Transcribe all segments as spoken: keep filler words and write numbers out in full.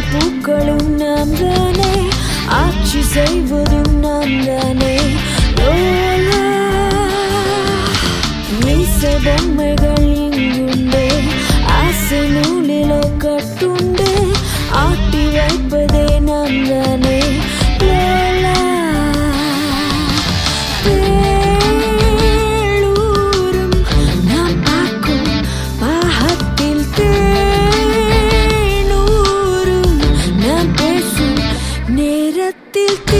பூக்களும் நாம் தானே, ஆட்சி செய்வதும் நாம் தானே. லோலா மீசை பொம்மைகள் இங்குண்டு, ஆசை நூலிலோ கட்டுண்டு, ஆட்டி வைப்பதே நாம் தானே. லோலா பேளூரும் நாம் பார்க்கும் பாகத்தில் தேனூரும், நாம் பேசும் நேரத்தில் தீ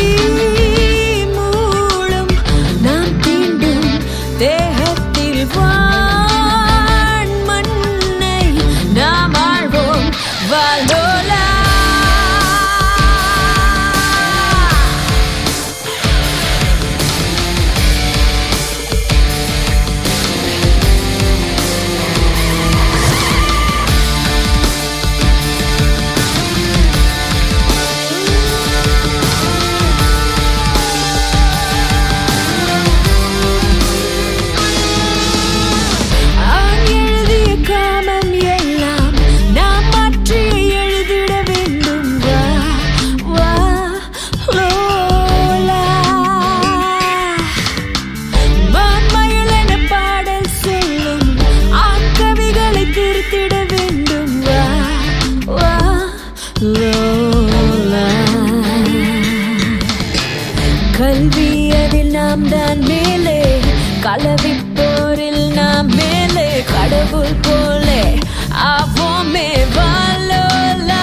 மூலம், நாம் தீண்டும் தேகத்தில் வான் மண்ணை நாம் ஆழ்வோம். வாலோலா கல்வி அதில் நாம் தான் மேலே, கலவிப்போரில் நாம் மேலே, கடவுள் போலே ஆவோமே. வாலோலா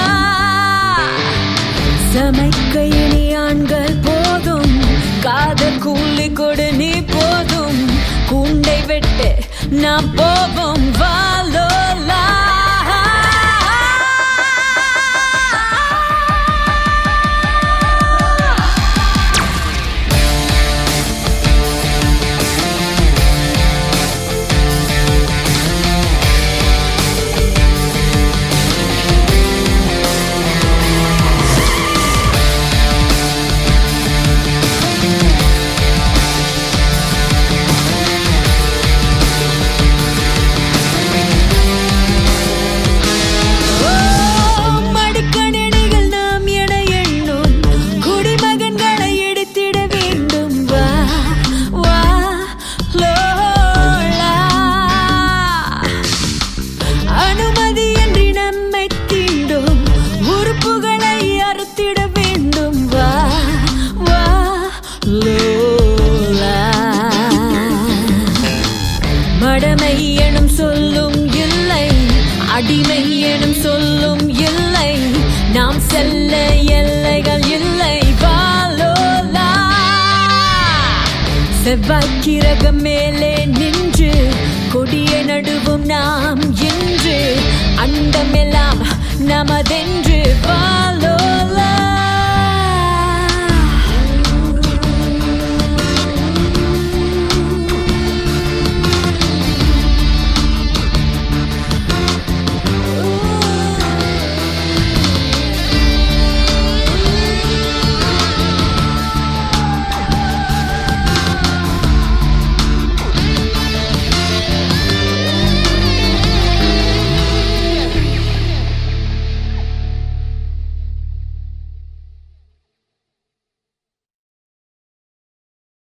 சமைக்க இனி ஆண்கள் போதும், காதல் கூலி கொடு நீ போதும், கூண்டை வெட்டு நாம் போவோம். வாலோலா மடமை எனும் சொல்லும் இல்லை, அடிமை எனும் சொல்லும் இல்லை, நாம் செல்ல எல்லைகள் இல்லை. வாலோலா செவ்வாய்க்கிரகம் மேலே நின்று கொடியை நடுவும் நாம் இன்று, அண்டமெல்லாம் நமதென்று. வாலோ